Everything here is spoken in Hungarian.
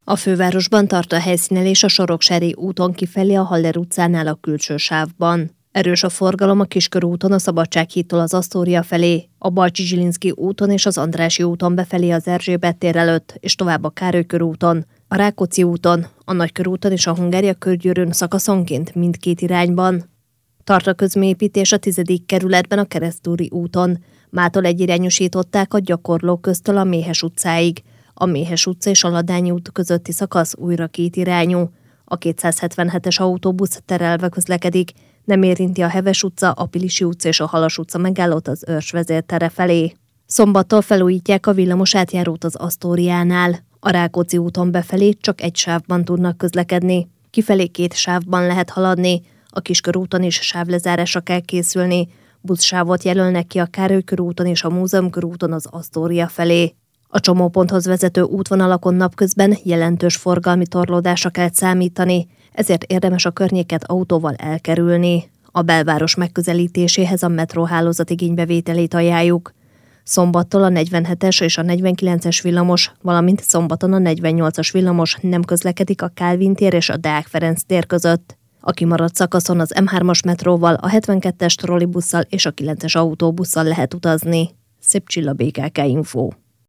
A fővárosban tart a helyszínelés a Soroksári úton kifelé a Haller utcánál a külső sávban. Erős a forgalom a Kiskörúton a Szabadsághídtól az Asztória felé, a Bajcsy-Zsilinszky úton és az Andrássy úton befelé az Erzsébet tér előtt, és tovább a Károly körúton, a Rákóczi úton, a Nagykörúton és a Hungária körgyűrűn szakaszonként mindkét irányban. Tart a közműépítés a 10. kerületben a Keresztúri úton. Mától egyirányosították a Gyakorló köztől a Méhes utcáig. A Méhes utca és a Ladányi út közötti szakasz újra kétirányú. A 277-es autóbusz terelve közlekedik, nem érinti a Heves utca, a Pilisi utca és a Halas utca megállót az Örs vezértere felé. Szombattól felújítják a villamos átjárót az Asztóriánál. A Rákóczi úton befelé csak egy sávban tudnak közlekedni. Kifelé 2 sávban lehet haladni, a Kiskörúton is sávlezárásra kell készülni. Buszsávot jelölnek ki a Károly körúton és a Múzeum körúton az Asztória felé. A csomóponthoz vezető útvonalakon napközben jelentős forgalmi torlódásra kell számítani, ezért érdemes a környéket autóval elkerülni. A belváros megközelítéséhez a metróhálózat igénybevételét ajánljuk. Szombattól a 47-es és a 49-es villamos, valamint szombaton a 48-as villamos nem közlekedik a Kálvin tér és a Deák Ferenc tér között. A kimaradt szakaszon az M3-as metróval, a 72-es trollibusszal és a 9-es autóbusszal lehet utazni. Szép Csilla, BKK Info.